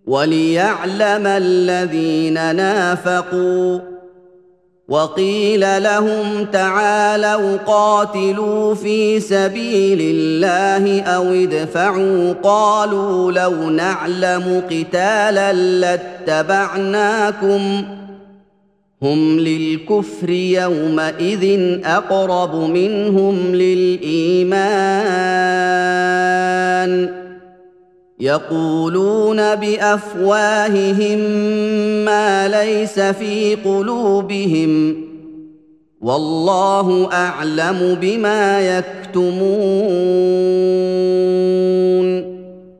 وَلِيَعْلَمَ الَّذِينَ نَافَقُوا وَقِيلَ لَهُمْ تَعَالَوْا قَاتِلُوا فِي سَبِيلِ اللَّهِ أَوِ ادْفَعُوا قَالُوا لَوْ نَعْلَمُ قِتَالًا لَّاتَّبَعْنَاكُمْ هُمْ لِلْكُفْرِ يَوْمَئِذٍ أَقْرَبُ مِنْهُمْ لِلْإِيمَانِ يَقُولُونَ بِأَفْوَاهِهِم مَّا لَيْسَ فِي قُلُوبِهِمْ وَاللَّهُ أَعْلَمُ بِمَا يَكْتُمُونَ